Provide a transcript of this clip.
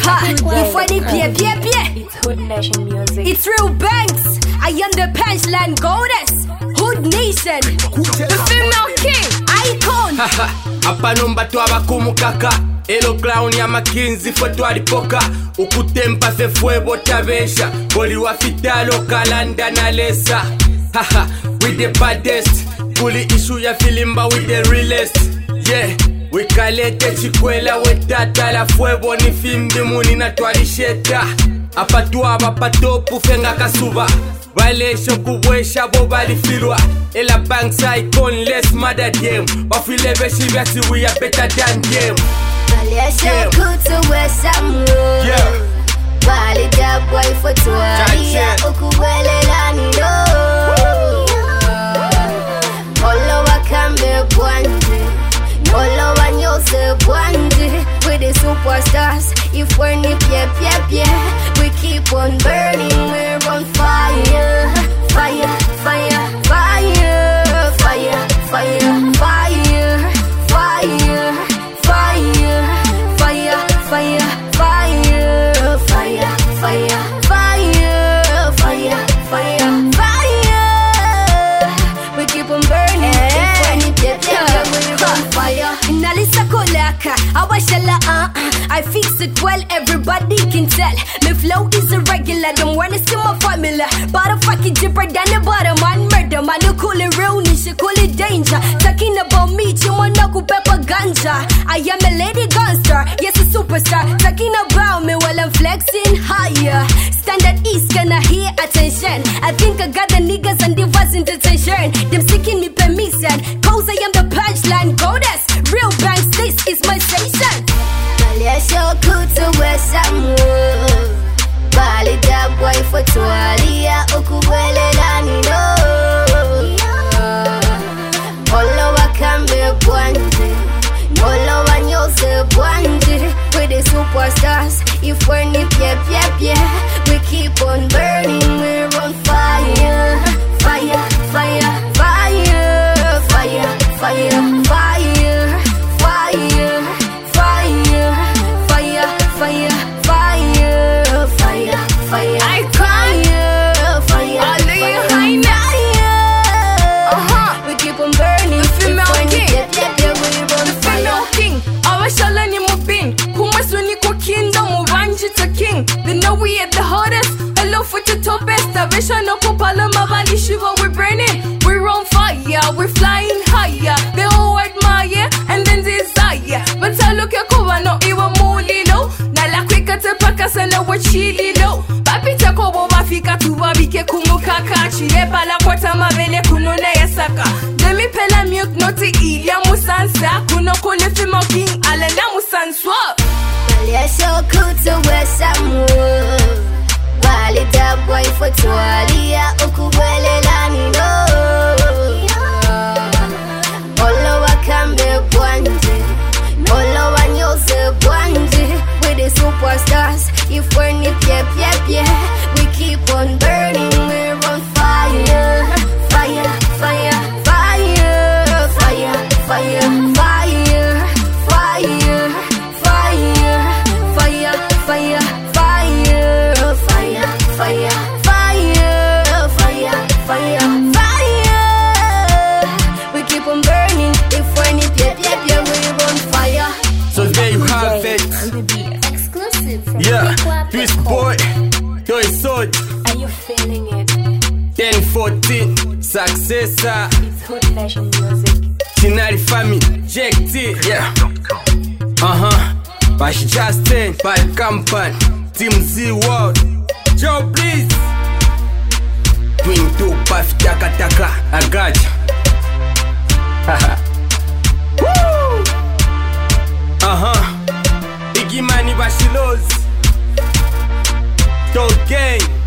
If I did It's Hood Nation music. it's real banks. I am the punchline goddess. Hood Nation. The female king. Icon. Apa nomba twabakumu kaka. Elo clown ya makinzi fwe twalipoka. Ukutempa se fwe botabesha. Boli wafitalo kalanda na lesa. With the baddest. Kuli issue ya filimba with the realest. Yeah. Wikalete chikwela wetata la fuego ni fimbi muni na twalisheta. Apatuwa bapatopu fenga kasuba. Valesho kubwesha bo balifilwa. Ela banks icon less mother game. Wafile beshi vyasi we are better than them. Valesho kutu wesa mu. Wali da boy fotuwa. Iya ukuwele lani no. Olo wakambe bwanje. Olo wanyose bwanje. With the superstars. If we're nip we keep on burning. We're on fire. Fire, fire, fire. Fire, fire, fire. Fire, fire. Fire, fire, fire. Fire, fire, fire. Fire, fire, fire. We keep on burning. If we're nip we're on fire. Nalisa kolaka, awashala I fix it well, everybody can tell. My flow is irregular, don't wanna see my formula. But a fucking jibber than the bottom man murder. Man, you call it real, you call it danger. Talking about me, you wanna go pepper ganja. I am a lady gunster, yes a superstar. Talking about me while I'm flexing higher. Standard East, gonna hear attention. I think I got the niggas and divas in detention. Them seeking me permission, cause I am the punchline goddess. Real banks, this is my station. Valesho kutu wesa mu. Bali da boy fotualia ukuwele lani no. Olo wakambe bwanje. Olo wanyose bwanje. With the superstars. If we're nip we keep on burning. We're on fire. Fire, fire, fire. Fire, fire, fire. Fire, fire. Fire, fire, fire. Fire, fire. I fire, fire. I lay you high now. We keep on burning. The female king. The female king. Awashala ni mubin. Kumasuni kwa kinda mubanji to king. They know we at the hottest. Hello for the topest. Abesha no kupala mabali shiva. We're burning. We're on fire. We're flying higher. They all admire and then desire. But I look at Kuba no iwa muli low. Nala kwika te paka sana wa chili low. Papita kobo wafika tuwa bike kumukaka. Chile pala kwata mabele kunone yasaka. Demi pela milk noti ilia musansa. Kuno kule fimo king alena musanswa. Valesho kutu wesa mu. Wali da boy fotualia ukuwele lani no. Olo wakambe bwanje. Olo wanyose bwanje. With the superstars. If we're nip we keep on burning. We're on fire. Fire, fire, fire. Fire, fire, fire. Fire, fire. Fire, fire, fire. Fire, fire, fire. Fire, fire, fire. We keep on burning. If we're nip we're on fire. So there you have it. Exclusive from Twist boy, Toy Sword. Are you feeling it? 1014, Successor. It's Hood Nation music. Chinari family, Jack T. Bash Justin, Bad Company, Team Z World. Joe please. Twin 2 Puff Taka Taka. I got you. Woo! Iggy Mani Bashilos. Dog Gang.